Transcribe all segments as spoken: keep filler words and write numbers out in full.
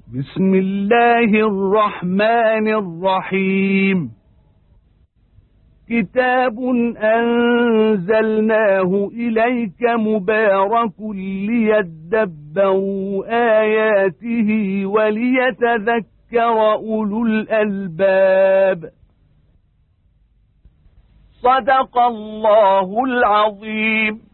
بسم الله الرحمن الرحيم. كتاب أنزلناه إليك مبارك ليدبروا آياته وليتذكر أولو الألباب. صدق الله العظيم.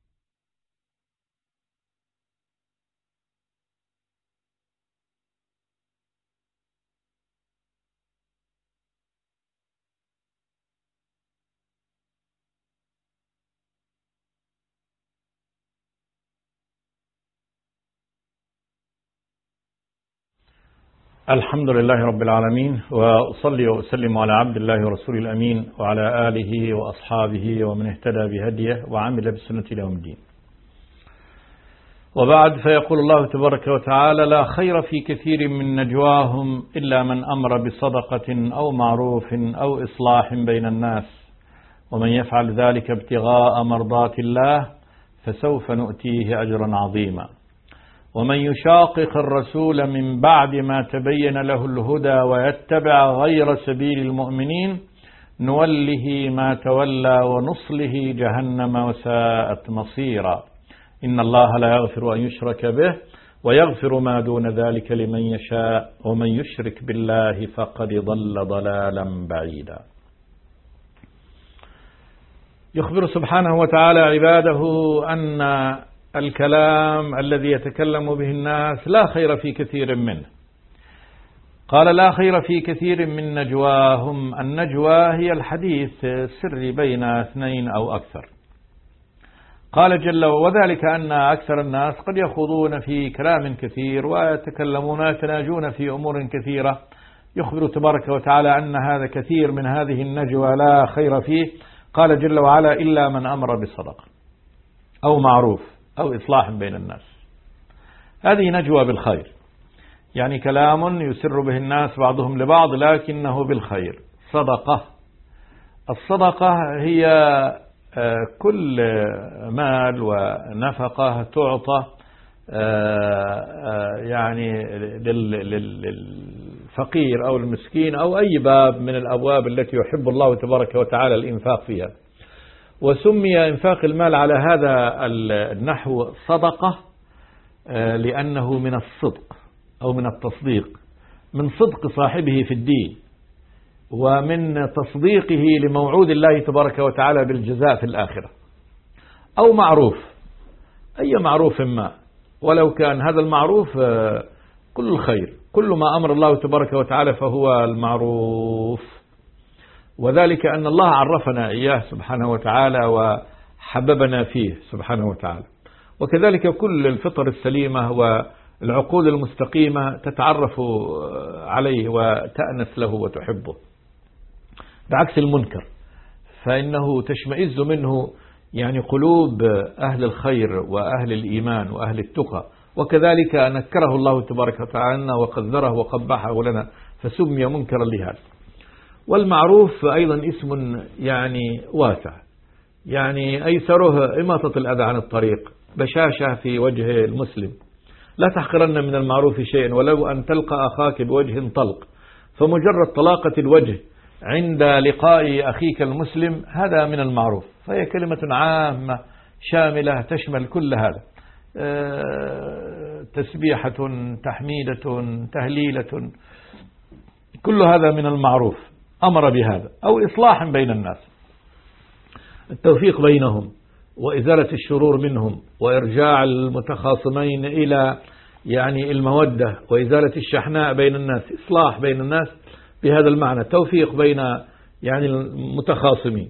الحمد لله رب العالمين، وأصلي وأسلم على عبد الله ورسول الأمين وعلى آله وأصحابه ومن اهتدى بهديه وعمل بسنة يوم الدين. وبعد، فيقول الله تبارك وتعالى: لا خير في كثير من نجواهم إلا من أمر بصدقة أو معروف أو إصلاح بين الناس، ومن يفعل ذلك ابتغاء مرضات الله فسوف نؤتيه أجرا عظيما. ومن يشاقق الرسول من بعد ما تبين له الهدى ويتبع غير سبيل المؤمنين نوله ما تولى ونصله جهنم وساءت مصيرا. إن الله لا يغفر أن يشرك به ويغفر ما دون ذلك لمن يشاء، ومن يشرك بالله فقد ضل ضلالا بعيدا. يخبر سبحانه وتعالى عباده أن الكلام الذي يتكلم به الناس لا خير في كثير منه. قال: لا خير في كثير من نجواهم. النجوى هي الحديث السري بين اثنين أو أكثر. قال جل وذلك أن أكثر الناس قد يخوضون في كلام كثير ويتكلمون ويتناجون في أمور كثيرة. يخبر تبارك وتعالى أن هذا كثير من هذه النجوى لا خير فيه. قال جل وعلا: إلا من أمر بصدقة أو معروف أو إصلاح بين الناس. هذه نجوى بالخير، يعني كلام يسر به الناس بعضهم لبعض لكنه بالخير. صدقة، الصدقة هي كل مال ونفقة تعطى يعني للفقير أو المسكين أو أي باب من الأبواب التي يحب الله تبارك وتعالى الإنفاق فيها. وسمي إنفاق المال على هذا النحو صدقة لأنه من الصدق أو من التصديق، من صدق صاحبه في الدين ومن تصديقه لموعود الله تبارك وتعالى بالجزاء في الآخرة. أو معروف، أي معروف ما، ولو كان هذا المعروف كل الخير، كل ما أمر الله تبارك وتعالى فهو المعروف. وذلك أن الله عرفنا إياه سبحانه وتعالى وحببنا فيه سبحانه وتعالى. وكذلك كل الفطر السليمة والعقول المستقيمة تتعرف عليه وتأنس له وتحبه، بعكس المنكر فإنه تشمئز منه يعني قلوب أهل الخير وأهل الإيمان وأهل التقى. وكذلك نكره الله تبارك وتعالى وقذره وقبحه لنا فسمي منكرا لهذا. والمعروف أيضا اسم يعني واسع، يعني أيسره إماطة الأذى عن الطريق، بشاشة في وجه المسلم. لا تحقرن من المعروف شيئا ولو أن تلقى أخاك بوجه طلق، فمجرد طلاقة الوجه عند لقاء أخيك المسلم هذا من المعروف. فهي كلمة عامة شاملة تشمل كل هذا، تسبيحة، تحميدة، تهليلة، كل هذا من المعروف. أمر بهذا. أو إصلاح بين الناس، التوفيق بينهم وإزالة الشرور منهم وإرجاع المتخاصمين إلى يعني المودة وإزالة الشحناء بين الناس. إصلاح بين الناس بهذا المعنى، توفيق بين يعني المتخاصمين.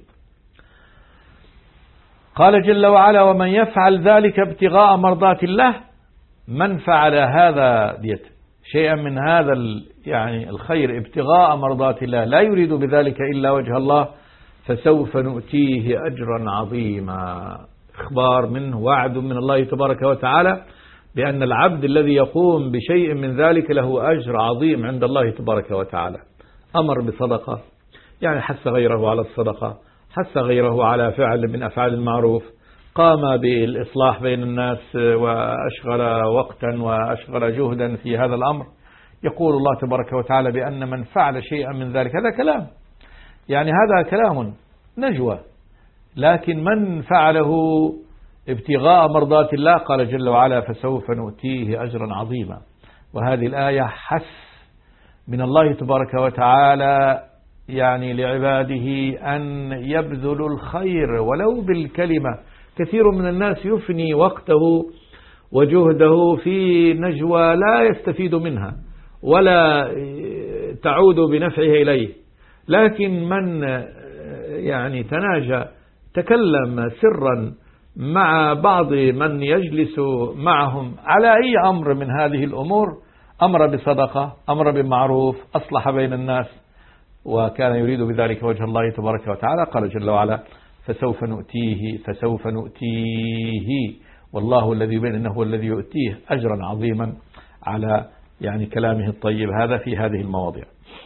قال جل وعلا: ومن يفعل ذلك ابتغاء مرضات الله. من فعل هذا ديت شيئا من هذا يعني الخير ابتغاء مرضات الله، لا يريد بذلك إلا وجه الله، فسوف نؤتيه أجرا عظيما. إخبار منه، وعد من الله تبارك وتعالى بأن العبد الذي يقوم بشيء من ذلك له أجر عظيم عند الله تبارك وتعالى. أمر بصدقة، يعني حث غيره على الصدقة، حث غيره على فعل من أفعال المعروف، قام بالإصلاح بين الناس وأشغل وقتا وأشغل جهدا في هذا الأمر. يقول الله تبارك وتعالى بأن من فعل شيئا من ذلك، هذا كلام، يعني هذا كلام نجوى، لكن من فعله ابتغاء مرضات الله قال جل وعلا فسوف نؤتيه أجرا عظيما. وهذه الآية حث من الله تبارك وتعالى يعني لعباده أن يبذلوا الخير ولو بالكلمة. كثير من الناس يفني وقته وجهده في نجوى لا يستفيد منها ولا تعود بنفعه إليه، لكن من يعني تناجى تكلم سرا مع بعض من يجلس معهم على أي أمر من هذه الأمور، أمر بصدقة، أمر بمعروف، أصلح بين الناس، وكان يريد بذلك وجه الله تبارك وتعالى، قال جل وعلا فسوف نؤتيه فسوف نؤتيه، والله الذي يبين أنه هو الذي يؤتيه أجرا عظيما على يعني كلامه الطيب هذا في هذه المواضيع.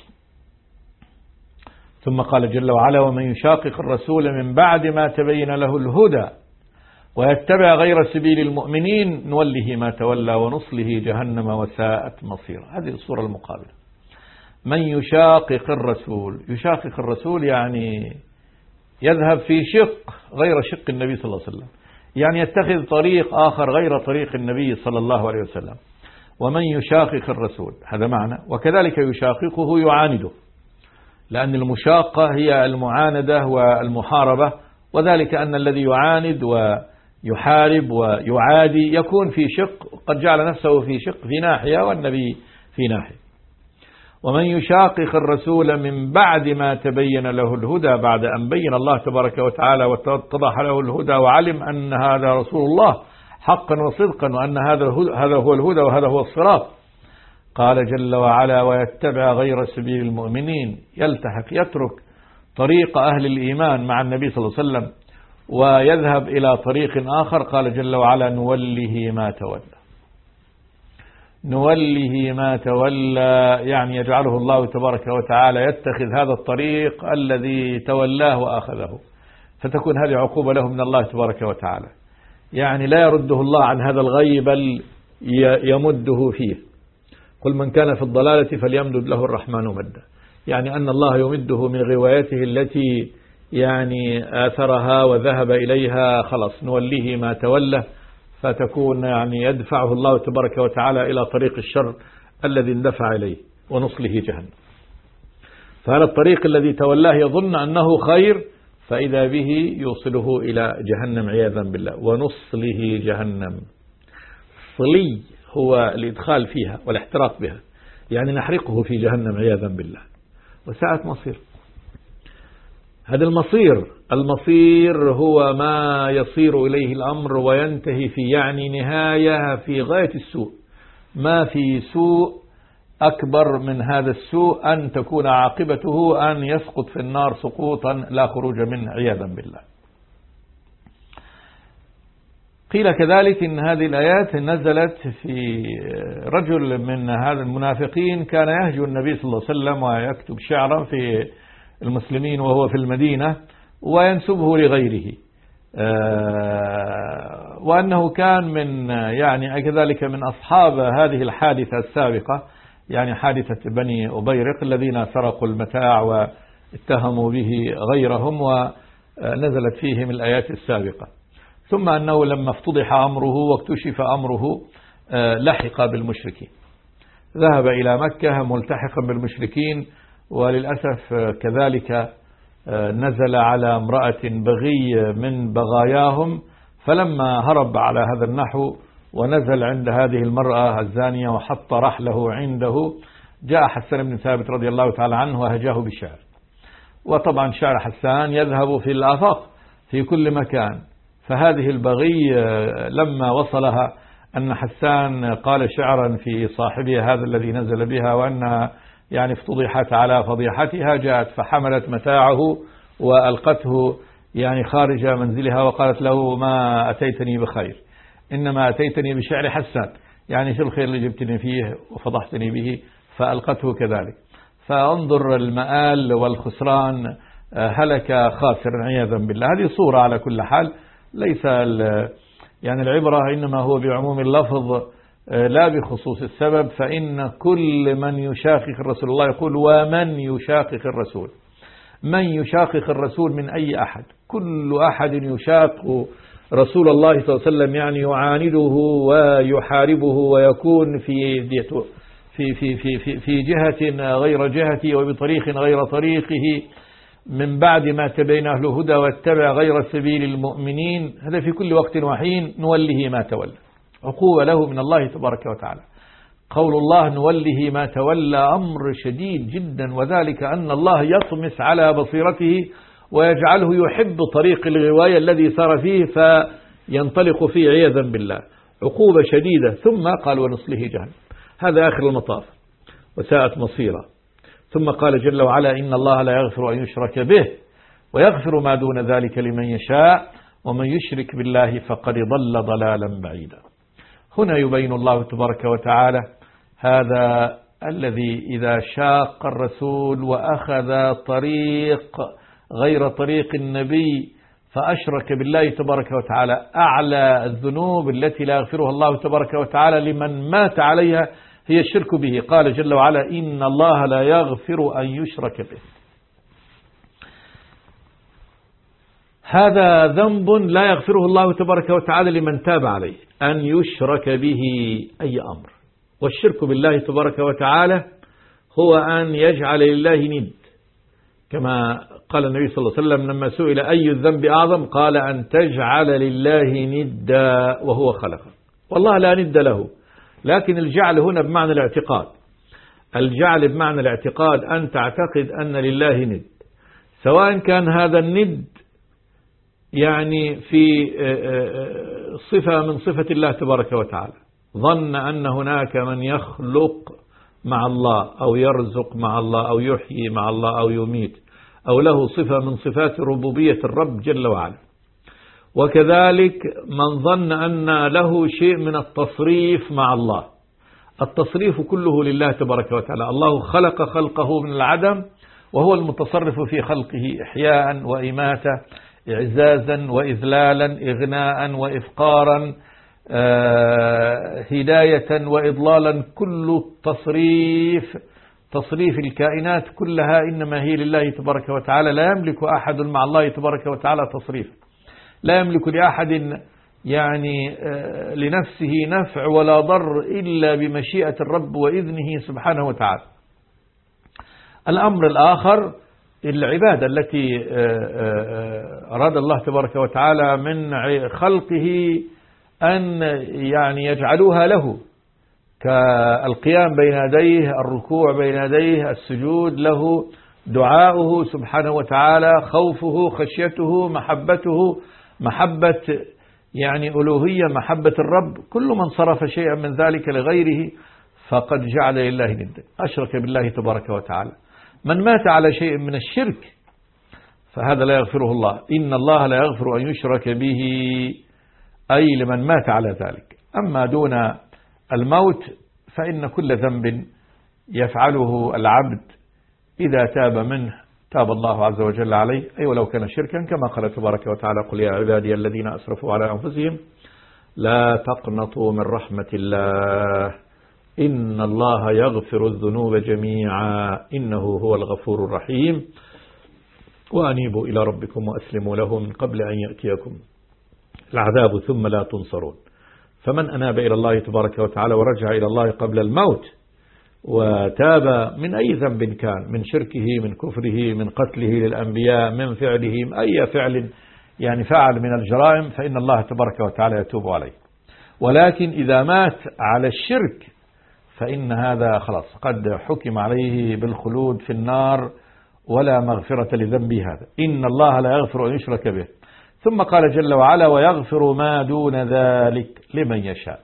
ثم قال جل وعلا ومن يشاقق الرسول من بعد ما تبين له الهدى ويتبع غير سبيل المؤمنين نوله ما تولى ونصله جهنم وساءت مصيرا. هذه الصورة المقابلة. من يشاقق الرسول، يشاقق الرسول يعني يذهب في شق غير شق النبي صلى الله عليه وسلم، يعني يتخذ طريق آخر غير طريق النبي صلى الله عليه وسلم. ومن يشاقق الرسول هذا معنى، وكذلك يشاققه يعانده، لأن المشاقة هي المعاندة والمحاربة، وذلك أن الذي يعاند ويحارب ويعادي يكون في شق، قد جعل نفسه في شق في ناحية والنبي في ناحية. ومن يشاقق الرسول من بعد ما تبين له الهدى، بعد أن بين الله تبارك وتعالى واتضح له الهدى وعلم أن هذا رسول الله حقا وصدقا وأن هذا هذا هو الهدى وهذا هو الصراط، قال جل وعلا ويتبع غير سبيل المؤمنين، يلتحق يترك طريق أهل الإيمان مع النبي صلى الله عليه وسلم ويذهب إلى طريق آخر، قال جل وعلا نوله ما تولى. نوله ما تولى يعني يجعله الله تبارك وتعالى يتخذ هذا الطريق الذي تولاه وأخذه، فتكون هذه عقوبة له من الله تبارك وتعالى، يعني لا يرده الله عن هذا الغي بل يمده فيه. قل من كان في الضلالة فليمدد له الرحمن مدا، يعني أن الله يمده من غوايته التي يعني آثرها وذهب إليها، خلاص نوليه ما تولى، فتكون يعني يدفعه الله تبارك وتعالى إلى طريق الشر الذي اندفع إليه ونصله جهنم. فهذا الطريق الذي تولاه يظن أنه خير، فإذا به يوصله إلى جهنم عياذا بالله، ونصله جهنم. صلي هو الإدخال فيها والاحتراق بها، يعني نحرقه في جهنم عياذا بالله، وساءت مصير. هذا المصير، المصير هو ما يصير إليه الأمر وينتهي في يعني نهاية في غاية السوء. ما في سوء أكبر من هذا السوء أن تكون عاقبته أن يسقط في النار سقوطا لا خروج منه عياذا بالله. قيل كذلك إن هذه الآيات نزلت في رجل من هذا المنافقين كان يهجو النبي صلى الله عليه وسلم ويكتب شعرا في المسلمين وهو في المدينة وينسبه لغيره، وأنه كان من يعني كذلك من أصحاب هذه الحادثة السابقة، يعني حادثة بني أبيرق الذين سرقوا المتاع واتهموا به غيرهم ونزلت فيهم الآيات السابقة. ثم أنه لما افتضح أمره واكتشف أمره لحق بالمشركين، ذهب إلى مكة ملتحقا بالمشركين، وللأسف كذلك نزل على امرأة بغي من بغاياهم، فلما هرب على هذا النحو ونزل عند هذه المرأة الزانية وحط رحله عنده، جاء حسان بن ثابت رضي الله تعالى عنه وهجاه بالشعر. وطبعا شعر حسان يذهب في الآفاق في كل مكان، فهذه البغي لما وصلها أن حسان قال شعرا في صاحبها هذا الذي نزل بها وأنها يعني افتضحت على فضيحتها، جاءت فحملت متاعه وألقته يعني خارج منزلها وقالت له ما أتيتني بخير، إنما أتيتني بشعر حسان، يعني شو الخير اللي جبتني فيه وفضحتني به، فألقته كذلك. فانظر المآل والخسران، هلك خاسر عياذا بالله. هذه صورة على كل حال، ليس يعني العبرة إنما هو بعموم اللفظ لا بخصوص السبب، فإن كل من يشاقق الرسول، الله يقول ومن يشاقق الرسول، من يشاقق الرسول من أي أحد، كل أحد يشاق رسول الله صلى الله عليه وسلم يعني يعانده ويحاربه ويكون في في في في في, في جهة غير جهته وبطريق غير طريقه من بعد ما تبين له الهدى واتبع غير سبيل المؤمنين، هذا في كل وقت وحين نوله ما تولى، عقوبة له من الله تبارك وتعالى. قول الله نوله ما تولى أمر شديد جدا، وذلك أن الله يطمس على بصيرته ويجعله يحب طريق الغواية الذي سار فيه فينطلق فيه عياذا بالله، عقوبة شديدة. ثم قال ونصله جهنم، هذا آخر المطاف وساءت مصيرا. ثم قال جل وعلا إن الله لا يغفر أن يشرك به ويغفر ما دون ذلك لمن يشاء ومن يشرك بالله فقد ضل ضلالا بعيدا. هنا يبين الله تبارك وتعالى هذا الذي إذا شاق الرسول وأخذ طريق غير طريق النبي فأشرك بالله تبارك وتعالى، أعلى الذنوب التي لا يغفرها الله تبارك وتعالى لمن مات عليها هي الشرك به. قال جل وعلا إن الله لا يغفر أن يشرك به. هذا ذنب لا يغفره الله تبارك وتعالى لمن تاب عليه، أن يشرك به أي أمر. والشرك بالله تبارك وتعالى هو أن يجعل لله ند، كما قال النبي صلى الله عليه وسلم لما سئل أي الذنب أعظم قال أن تجعل لله ندا وهو خلقه. والله لا ند له، لكن الجعل هنا بمعنى الاعتقاد. الجعل بمعنى الاعتقاد أن تعتقد أن لله ند، سواء كان هذا الند يعني في صفة من صفة الله تبارك وتعالى، ظن أن هناك من يخلق مع الله أو يرزق مع الله أو يحيي مع الله أو يميت، أو له صفة من صفات ربوبية الرب جل وعلا. وكذلك من ظن أن له شيء من التصريف مع الله. التصريف كله لله تبارك وتعالى، الله خلق خلقه من العدم وهو المتصرف في خلقه إحياء وإماتة، إعزازا وإذلالا، إغناء وإفقارا، آه هداية وإضلالا. كل تصريف تصريف الكائنات كلها إنما هي لله تبارك وتعالى. لا يملك أحد مع الله تبارك وتعالى تصريف، لا يملك لأحد يعني آه لنفسه نفع ولا ضر إلا بمشيئة الرب وإذنه سبحانه وتعالى. الأمر الآخر العبادة التي أراد الله تبارك وتعالى من خلقه أن يعني يجعلوها له، كالقيام بين يديه، الركوع بين يديه، السجود له، دعاؤه سبحانه وتعالى، خوفه، خشيته، محبته، محبة يعني ألوهية، محبة الرب. كل من صرف شيئا من ذلك لغيره فقد جعل لله ندا، أشرك بالله تبارك وتعالى. من مات على شيء من الشرك فهذا لا يغفره الله. إن الله لا يغفر أن يشرك به، أي لمن مات على ذلك. أما دون الموت فإن كل ذنب يفعله العبد إذا تاب منه تاب الله عز وجل عليه، أي ولو كان شركا، كما قال تبارك وتعالى قل يا عبادي الذين أسرفوا على أنفسهم لا تقنطوا من رحمة الله إن الله يغفر الذنوب جميعا إنه هو الغفور الرحيم وأنيبوا إلى ربكم وأسلموا له من قبل أن يأتيكم العذاب ثم لا تنصرون. فمن أناب إلى الله تبارك وتعالى ورجع إلى الله قبل الموت وتاب من أي ذنب كان، من شركه، من كفره، من قتله للأنبياء، من فعله أي فعل يعني فعل من الجرائم، فإن الله تبارك وتعالى يتوب عليه. ولكن إذا مات على الشرك فإن هذا خلاص قد حكم عليه بالخلود في النار ولا مغفرة لذنبه هذا. إن الله لا يغفر أن يشرك به. ثم قال جل وعلا ويغفر ما دون ذلك لمن يشاء.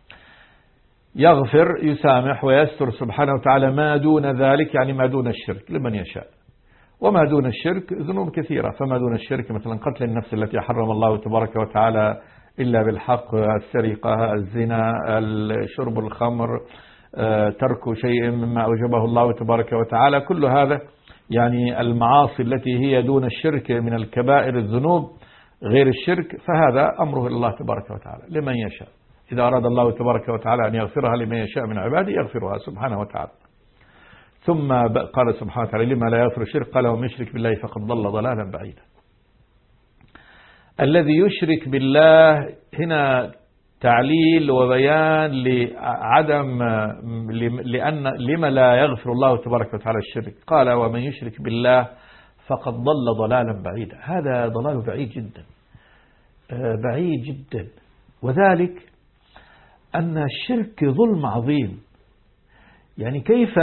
يغفر يسامح ويستر سبحانه وتعالى ما دون ذلك يعني ما دون الشرك لمن يشاء. وما دون الشرك ذنوب كثيرة، فما دون الشرك مثلا قتل النفس التي حرم الله تبارك وتعالى إلا بالحق، السرقة، الزنا، شرب الخمر، ترك شيء مما أوجبه الله تبارك وتعالى، كل هذا يعني المعاصي التي هي دون الشرك من الكبائر الذنوب غير الشرك، فهذا أمره الله تبارك وتعالى لمن يشاء. إذا أراد الله تبارك وتعالى أن يغفرها لمن يشاء من عباده يغفرها سبحانه وتعالى. ثم قال سبحانه وتعالى لما لا يغفر الشرك قال ومن يشرك بالله فقد ضل ضلالا بعيدا. الذي يشرك بالله هنا تعليل وبيان لعدم لأن لما لا يغفر الله تبارك وتعالى الشرك. قال ومن يشرك بالله فقد ضل ضلالا بعيدا. هذا ضلال بعيد جدا بعيد جدا، وذلك أن الشرك ظلم عظيم. يعني كيف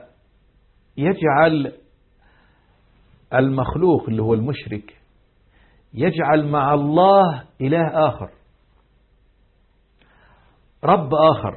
يجعل المخلوق اللي هو المشرك يجعل مع الله إله آخر، رب آخر؟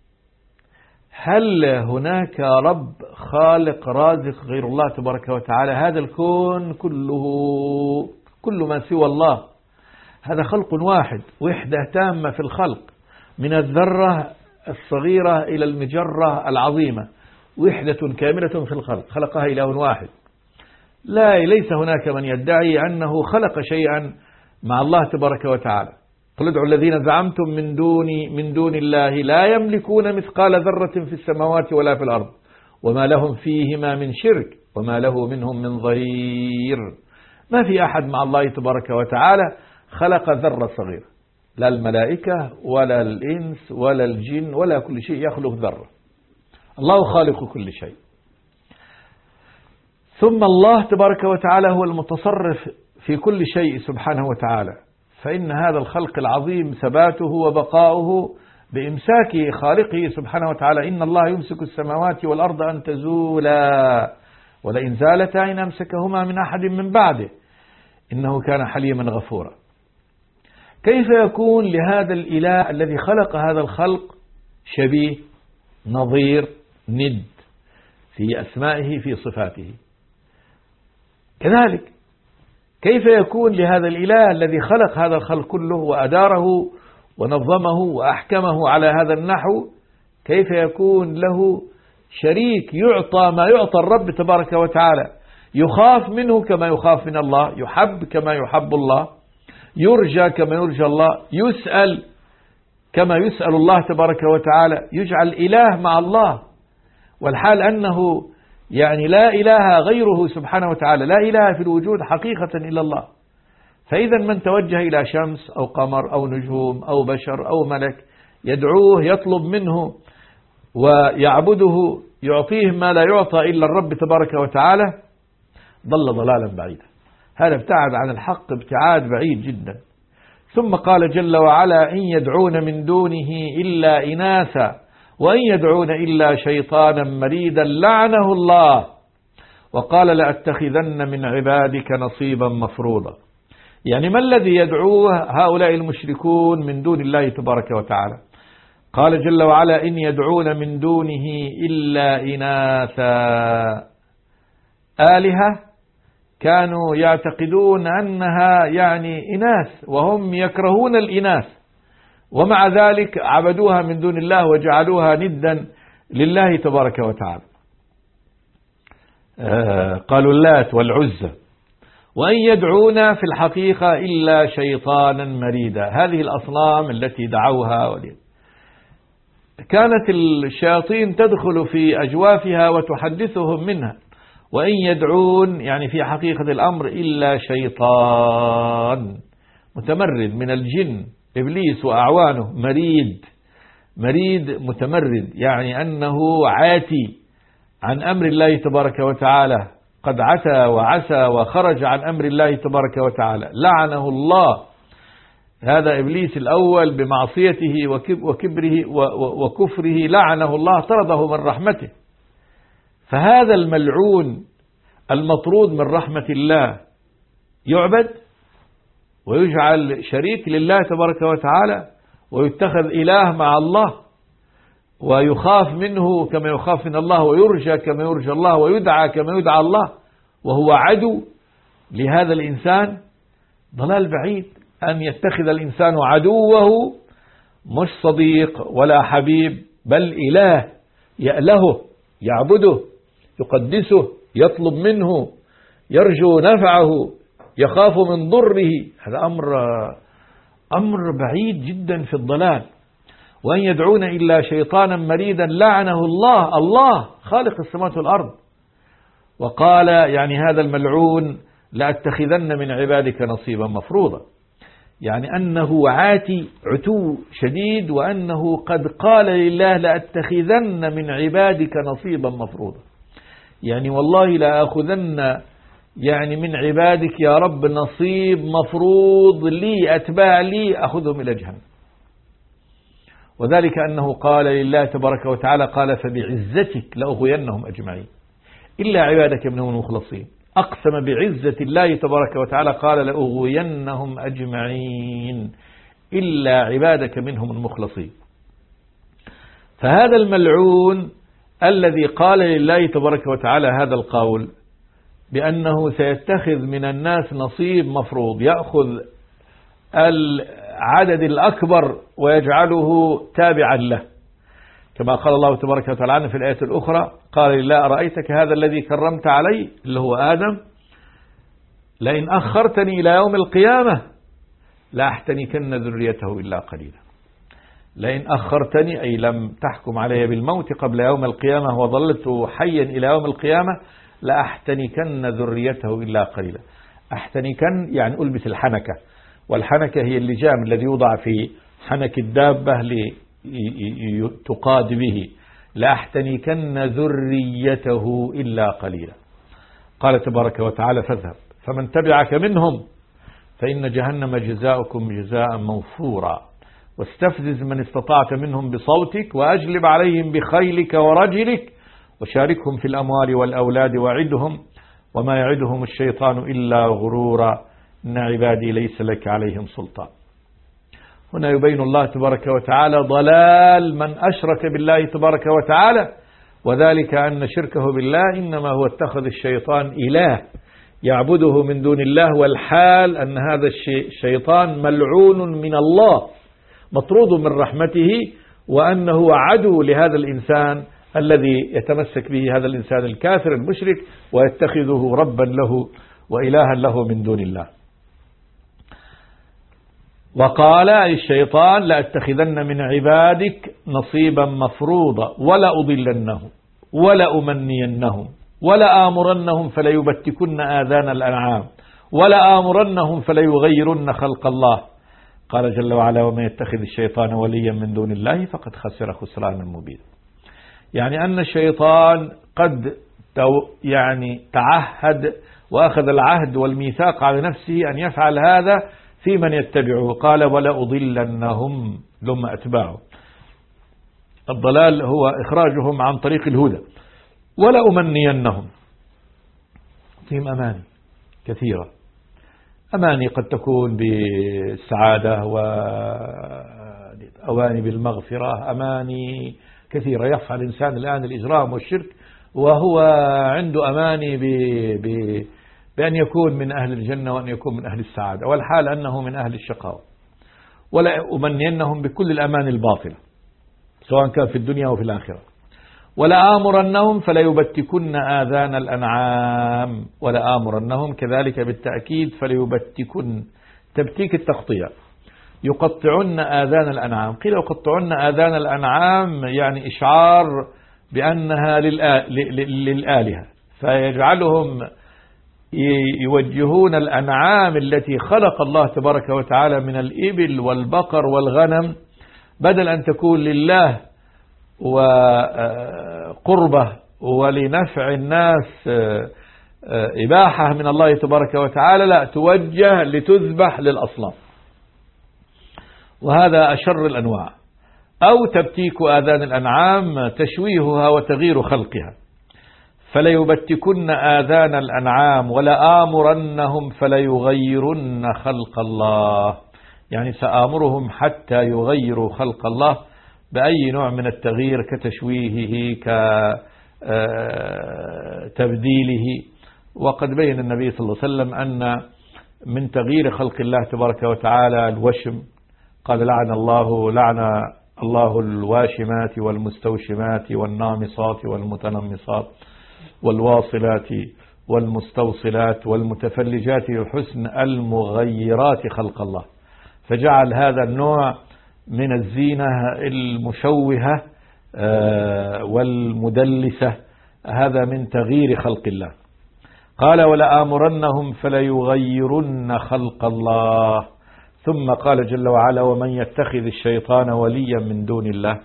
هل هناك رب خالق رازق غير الله تبارك وتعالى؟ هذا الكون كله كل ما سوى الله هذا خلق واحد، وحدة تامة في الخلق، من الذرة الصغيرة إلى المجرة العظيمة، وحدة كاملة في الخلق، خلقها إله واحد. لا ليس هناك من يدعي أنه خلق شيئا مع الله تبارك وتعالى. قل ادعوا الذين زعمتم من دون من دون الله لا يملكون مثقال ذرة في السماوات ولا في الأرض وما لهم فيهما من شرك وما له منهم من ظهير. ما في أحد مع الله تبارك وتعالى خلق ذرة صغيرة، لا الملائكة ولا الإنس ولا الجن ولا كل شيء يخلق ذرة. الله خالق كل شيء. ثم الله تبارك وتعالى هو المتصرف في كل شيء سبحانه وتعالى، فإن هذا الخلق العظيم ثباته وبقاؤه بإمساك خالقه سبحانه وتعالى. إن الله يمسك السماوات والأرض أن تزولا ولئن زالتا إن أمسكهما من أحد من بعده إنه كان حليما غفورا. كيف يكون لهذا الإله الذي خلق هذا الخلق شبيه نظير ند في أسمائه في صفاته؟ كذلك كيف يكون لهذا الإله الذي خلق هذا الخلق كله وأداره ونظمه وأحكمه على هذا النحو، كيف يكون له شريك يعطى ما يعطى الرب تبارك وتعالى، يخاف منه كما يخاف من الله، يحب كما يحب الله، يرجى كما يرجى الله، يسأل كما يسأل الله تبارك وتعالى، يجعل إله مع الله، والحال أنه يعني لا إله غيره سبحانه وتعالى، لا إله في الوجود حقيقة إلا الله. فإذا من توجه إلى شمس أو قمر أو نجوم أو بشر أو ملك يدعوه يطلب منه ويعبده يعطيه ما لا يعطى إلا الرب تبارك وتعالى ضل ضلالا بعيدا. هذا ابتعد عن الحق ابتعاد بعيد جدا. ثم قال جل وعلا إن يدعون من دونه إلا إناثا وإن يدعون إلا شيطانا مريدا لعنه الله وقال لأتخذن من عبادك نصيبا مفروضا. يعني ما الذي يدعوه هؤلاء المشركون من دون الله تبارك وتعالى؟ قال جل وعلا إن يدعون من دونه إلا إناثا، آلهة كانوا يعتقدون أنها يعني إناث وهم يكرهون الإناث، ومع ذلك عبدوها من دون الله وجعلوها ندا لله تبارك وتعالى. آه قالوا اللات والعزى. وأن يدعون في الحقيقة إلا شيطانا مريدا. هذه الأصنام التي دعوها ولي. كانت الشياطين تدخل في أجوافها وتحدثهم منها. وإن يدعون يعني في حقيقة الأمر إلا شيطان متمرد من الجن إبليس وأعوانه، مريد مريد متمرد، يعني أنه عاتي عن أمر الله تبارك وتعالى، قد عتى وعسى وخرج عن أمر الله تبارك وتعالى، لعنه الله. هذا إبليس الأول بمعصيته وكبره وكفره لعنه الله، طرده من رحمته. فهذا الملعون المطرود من رحمة الله يعبد ويجعل شريك لله تبارك وتعالى ويتخذ إله مع الله ويخاف منه كما يخاف من الله ويرجى كما يرجى الله ويدعى كما يدعى الله، وهو عدو لهذا الإنسان. ضلال بعيد أن يتخذ الإنسان عدوه مش صديق ولا حبيب، بل إله يألهه يعبده يقدسه يطلب منه يرجو نفعه يخاف من ضره. هذا أمر أمر بعيد جدا في الضلال. وأن يدعون إلا شيطانا مريدا لعنه الله، الله خالق السماوات والأرض. وقال يعني هذا الملعون لأتخذن من عبادك نصيبا مفروضا، يعني أنه عاتي عتو شديد، وأنه قد قال لله لأتخذن من عبادك نصيبا مفروضا، يعني والله لأخذن يعني من عبادك يا رب نصيب مفروض لي، أتباع لي أخذهم إلى جهنم. وذلك أنه قال لله تبارك وتعالى قال فبعزتك لأغوينهم أجمعين إلا عبادك منهم المخلصين. أقسم بعزة الله تبارك وتعالى قال لأغوينهم أجمعين إلا عبادك منهم المخلصين. فهذا الملعون الذي قال لله تبارك وتعالى هذا القول بأنه سيتخذ من الناس نصيب مفروض، يأخذ العدد الأكبر ويجعله تابعا له، كما قال الله تبارك وتعالى عنه في الآية الأخرى قال لله أرأيتك هذا الذي كرمت علي اللي هو آدم لئن أخرتني إلى يوم القيامة لأحتنكن ذريته إلا قليلا. لئن أخرتني أي لم تحكم علي بالموت قبل يوم القيامة وظلت حيا إلى يوم القيامة لأحتنكن ذريته إلا قليلا. أحتنكن يعني ألبس الحنكة، والحنكة هي اللجام الذي يوضع في حنك الدابة لتقاد به. لأحتنكن ذريته إلا قليلا. قال تبارك وتعالى فاذهب فمن تبعك منهم فإن جهنم جزاؤكم جزاء موفورا واستفزز من استطعت منهم بصوتك وأجلب عليهم بخيلك ورجلك وشاركهم في الأموال والأولاد وعدهم وما يعدهم الشيطان إلا غرورا إن عبادي ليس لك عليهم سلطان. هنا يبين الله تبارك وتعالى ضلال من أشرك بالله تبارك وتعالى، وذلك أن شركه بالله إنما هو اتخذ الشيطان إله يعبده من دون الله، والحال أن هذا الشيطان ملعون من الله مطرود من رحمته، وأنه عدو لهذا الإنسان الذي يتمسك به هذا الإنسان الكافر المشرك ويتخذه ربا له وإلها له من دون الله. وقال الشيطان لأتخذن من عبادك نصيبا مفروضا ولا أضلنهم ولا أمنينهم ولا آمرنهم فليبتكن آذان الأنعام ولا آمرنهم فليغيرن خلق الله. قال جل وعلا ومن يتخذ الشيطان وليا من دون الله فقد خسر خسرانا مبينا. يعني أن الشيطان قد يعني تعهد وأخذ العهد والميثاق على نفسه أن يفعل هذا في من يتبعه. قال ولا أضلنهم لما أتباعه. الضلال هو إخراجهم عن طريق الهدى. ولا أمنينهم فيهم أماني كثيرة، أماني قد تكون بالسعادة وأواني بالمغفرة، أماني كثيرة. يفعل الإنسان الآن الإجرام والشرك وهو عنده أماني ب... ب... بأن يكون من أهل الجنة وأن يكون من أهل السعادة، والحال أنه من أهل الشقاوة. ولا أمنينهم بكل الأمان الباطلة سواء كان في الدنيا وفي الآخرة. ولا آمرنهم فلا يبتكن آذان الأنعام ولا آمرنهم كذلك بالتأكيد فليبتكن تبتيك التقطيع يقطعن آذان الأنعام. قيل يقطعن آذان الأنعام يعني إشعار بأنها للآلهة، فيجعلهم يوجهون الأنعام التي خلق الله تبارك وتعالى من الإبل والبقر والغنم بدل أن تكون لله وقربة ولنفع الناس إباحة من الله تبارك وتعالى، لا توجه لتذبح للأصنام، وهذا أشر الأنواع. أو تبتيك آذان الأنعام تشويهها وتغيير خلقها. فليبتكن آذان الأنعام ولا آمرنهم فليغيرن خلق الله، يعني سآمرهم حتى يغيروا خلق الله بأي نوع من التغيير كتشويهه كتبديله. وقد بين النبي صلى الله عليه وسلم أن من تغيير خلق الله تبارك وتعالى الوشم. قال لعن الله لعن الله الواشمات والمستوشمات والنامصات والمتنمصات والواصلات والمستوصلات والمتفلجات الحسن المغيرات خلق الله. فجعل هذا النوع من الزينة المشوهة والمدلسة، هذا من تغيير خلق الله. قال ولآمرنهم فليغيرن خلق الله. ثم قال جل وعلا ومن يتخذ الشيطان وليا من دون الله.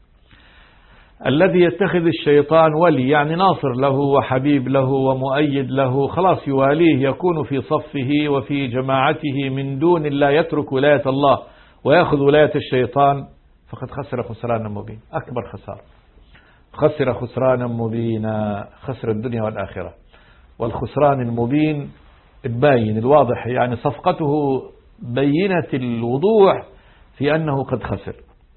الذي يتخذ الشيطان ولي يعني ناصر له وحبيب له ومؤيد له، خلاص يواليه، يكون في صفه وفي جماعته من دون الله، يترك ولاية الله ويأخذ ولاية الشيطان، فقد خسر خسرانا مبين، أكبر خسارة، خسر خسرانا مبينا، خسر الدنيا والآخرة. والخسران المبين الباين الواضح، يعني صفقته بينة الوضوح في أنه قد خسر،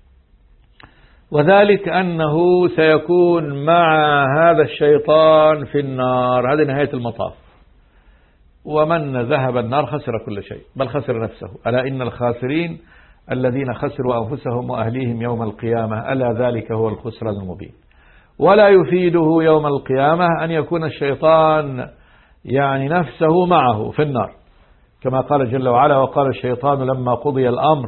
وذلك أنه سيكون مع هذا الشيطان في النار، هذه نهاية المطاف. ومن ذهب النار خسر كل شيء، بل خسر نفسه. ألا إن الخاسرين الذين خسروا أنفسهم وأهليهم يوم القيامة، ألا ذلك هو الخسران المبين. ولا يفيده يوم القيامة أن يكون الشيطان يعني نفسه معه في النار، كما قال جل وعلا وقال الشيطان لما قضي الأمر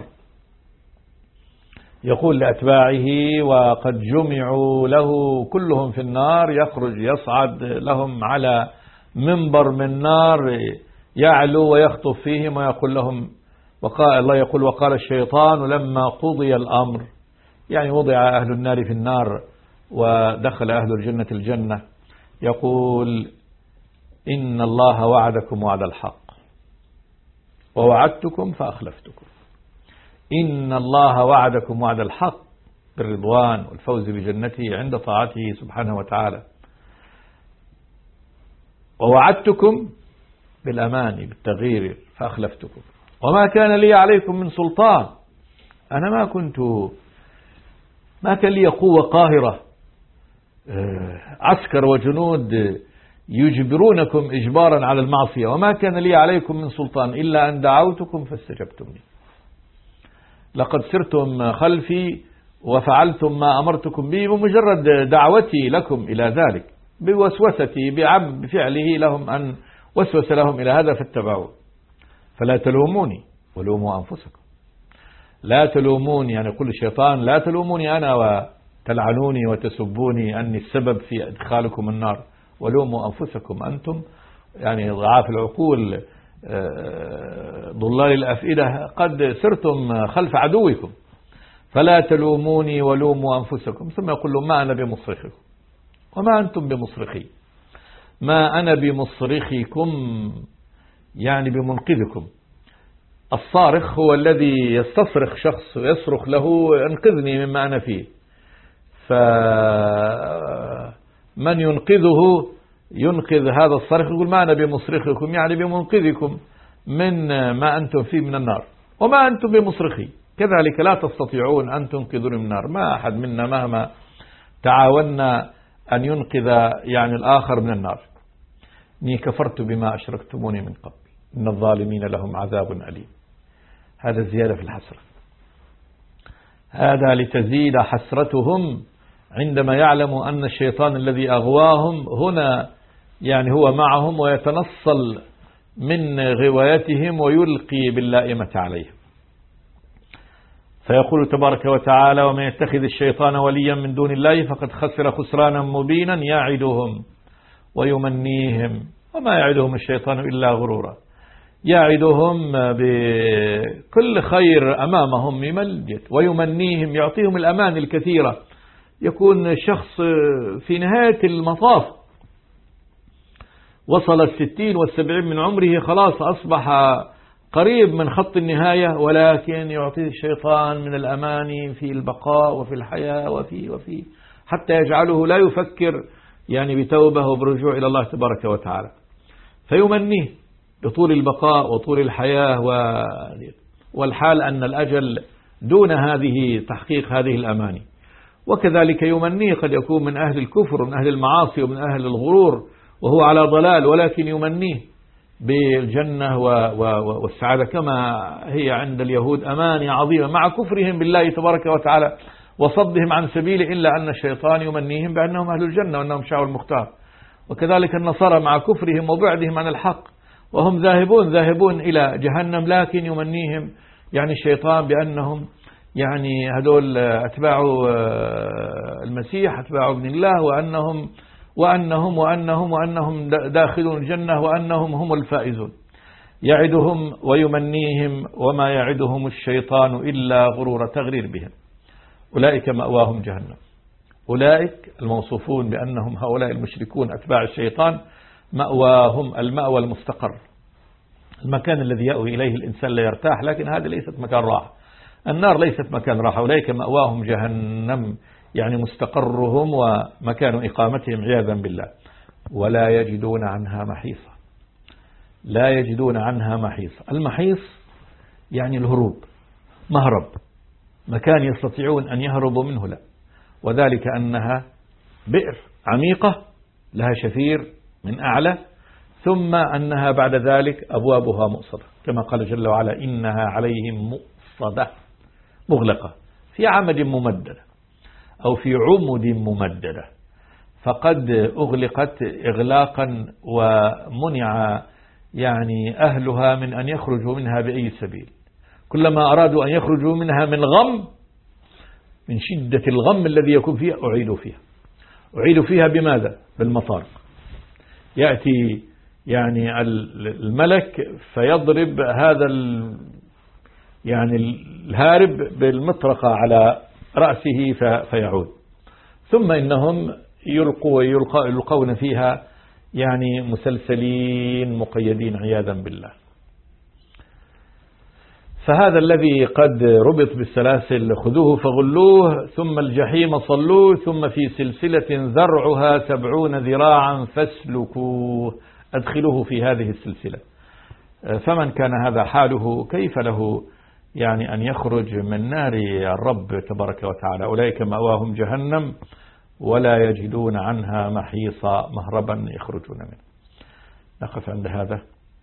يقول لأتباعه وقد جمعوا له كلهم في النار، يخرج يصعد لهم على منبر من نار يعلو ويخطف فيهم ويقول لهم، وقال الله يقول وقال الشيطان لما قضي الأمر، يعني وضع أهل النار في النار ودخل أهل الجنة الجنة، يقول إن الله وعدكم وعد الحق ووعدتكم فأخلفتكم. إن الله وعدكم وعد الحق بالرضوان والفوز بجنته عند طاعته سبحانه وتعالى، ووعدتكم بالأمان بالتغيير فأخلفتكم وما كان لي عليكم من سلطان. أنا ما كنت ما كان لي قوة قاهرة، عسكر وجنود يجبرونكم إجبارا على المعصية، وما كان لي عليكم من سلطان إلا أن دعوتكم فاستجبتم لي. لقد سرتم خلفي وفعلتم ما أمرتكم به بمجرد دعوتي لكم إلى ذلك، بوسوستي بعم بفعله لهم أن وسوس لهم إلى هذا فاتبعوه. فلا تلوموني ولوموا أنفسكم. لا تلوموني يعني كل شيطان، لا تلوموني أنا وتلعنوني وتسبوني أني السبب في إدخالكم النار، ولوموا أنفسكم أنتم يعني ضعاف العقول ضلال الأفئدة قد سرتم خلف عدوكم. فلا تلوموني ولوموا أنفسكم. ثم يقول لهم ما أنا بمصرخكم وما أنتم بمصرخي. ما أنا بمصرخكم يعني بمنقذكم. الصارخ هو الذي يستصرخ شخص ويصرخ له انقذني مما أنا فيه، فمن ينقذه ينقذ هذا الصارخ يقول ما أنا بمصرخكم يعني بمنقذكم من ما أنتم فيه من النار، وما أنتم بمصرخي، كذلك لا تستطيعون أن تنقذوني من النار. ما أحد منا مهما تعاوننا أن ينقذ يعني الآخر من النار. إني كفرت بما أشركتموني من قبل إن الظالمين لهم عذاب أليم. هذا زيادة في الحسرة، هذا لتزيد حسرتهم عندما يعلموا أن الشيطان الذي أغواهم هنا يعني هو معهم ويتنصل من غوايتهم ويلقي باللائمة عليهم. فيقول تبارك وتعالى ومن يتخذ الشيطان وليا من دون الله فقد خسر خسرانا مبينا يعدهم ويمنيهم وما يعدهم الشيطان إلا غرورا. يعدهم بكل خير أمامهم يملجت، ويمنيهم يعطيهم الأمان الكثيرة. يكون الشخص في نهاية المطاف وصل الستين والسبعين من عمره، خلاص أصبح قريب من خط النهاية، ولكن يعطيه الشيطان من الأمان في البقاء وفي الحياة وفي وفي حتى يجعله لا يفكر يعني بتوبة وبرجوع إلى الله تبارك وتعالى، فيمنيه بطول البقاء وطول الحياة، والحال أن الأجل دون هذه تحقيق هذه الأماني. وكذلك يمنيه قد يكون من أهل الكفر ومن أهل المعاصي ومن أهل الغرور وهو على ضلال، ولكن يمنيه بالجنة والسعادة كما هي عند اليهود أماني عظيمة مع كفرهم بالله تبارك وتعالى وصدهم عن سبيله، إلا أن الشيطان يمنيهم بأنهم أهل الجنة وأنهم شعب المختار. وكذلك النصارى مع كفرهم وبعدهم عن الحق وهم ذاهبون ذاهبون إلى جهنم، لكن يمنيهم يعني الشيطان بأنهم يعني هذول أتباع المسيح أتباع ابن الله، وأنهم وأنهم وأنهم وأنهم داخلون الجنة وأنهم هم الفائزون، يعدهم ويمنيهم وما يعدهم الشيطان إلا غرور تغرير بهم. أولئك مأواهم جهنم. أولئك الموصوفون بأنهم هؤلاء المشركون أتباع الشيطان مأواهم المأوى المستقر، المكان الذي يأوي إليه الإنسان لا يرتاح، لكن هذه ليست مكان راحة. النار ليست مكان راحة. أولئك مأواهم جهنم، يعني مستقرهم ومكان إقامتهم عياذا بالله، ولا يجدون عنها محيصا. لا يجدون عنها محيصا. المحيص يعني الهروب، مهرب، مكان يستطيعون أن يهربوا منه لا، وذلك أنها بئر عميقة لها شفير من أعلى، ثم أنها بعد ذلك أبوابها مؤصدة، كما قال جل وعلا إنها عليهم مؤصدة، مغلقة في عمد ممددة أو في عمد ممددة، فقد أغلقت إغلاقا ومنع يعني أهلها من أن يخرجوا منها بأي سبيل. كلما أرادوا أن يخرجوا منها من غم، من شدة الغم الذي يكون فيها، أعيدوا فيها. أعيدوا فيها بماذا؟ بالمطارق. يأتي يعني الملك فيضرب هذا يعني الهارب بالمطرقة على رأسه فيعود، ثم إنهم يلقوا يلقون فيها يعني مسلسلين مقيدين عياذا بالله. فهذا الذي قد ربط بالسلاسل خذوه فغلوه ثم الجحيم صلوه ثم في سلسلة ذرعها سبعون ذراعا فاسلكوه، أدخلوه في هذه السلسلة. فمن كان هذا حاله كيف له يعني أن يخرج من نار الرب تبارك وتعالى. أولئك مأواهم جهنم ولا يجدون عنها محيصا، مهربا يخرجون منه. نقف عند هذا،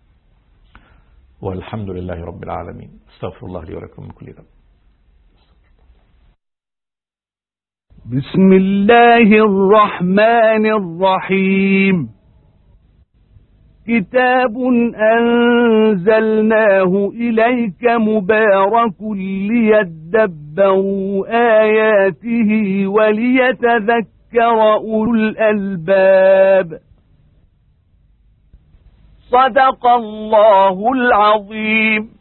والحمد لله رب العالمين. استغفر الله لي ولكم من كل ذنب. بسم الله الرحمن الرحيم. كتاب أنزلناه إليك مبارك ليدبروا آياته وليتذكر أولو الألباب. صدق الله العظيم.